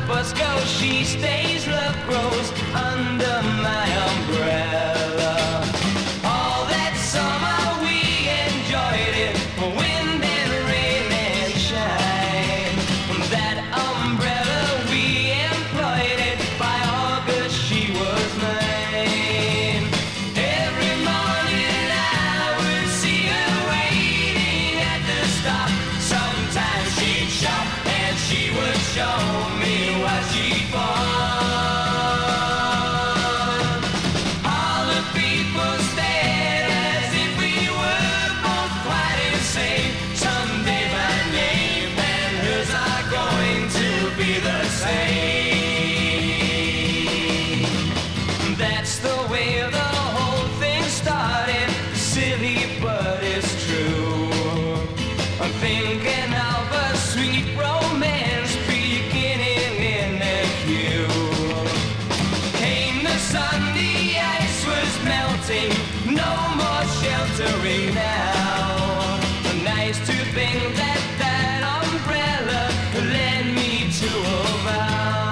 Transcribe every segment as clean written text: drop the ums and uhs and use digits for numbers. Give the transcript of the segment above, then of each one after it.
bus goes, she stays, love grows under my umbrella. All that summer we enjoyed it, wind and rain and shine. That umbrella we employed it, by August she was mine. Every morning I would see her waiting at the stop. Sometimes she'd shop and she would show me what she bought. All the people stared as if we were both quite insane. Someday my name and hers are going to be the same. That's the way the whole thing started. Silly, but it's true. I'm thinking of a sweet romance beginning in a queue. Came the sun, the ice was melting, no more sheltering now. Nice to think that that umbrella led me to a vow.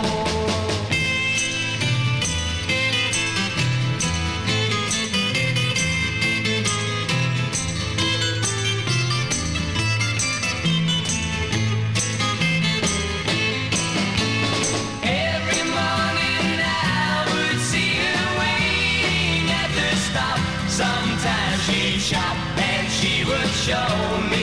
Every morning I would see her waiting at the stop. Sometimes she'd shop and she would show me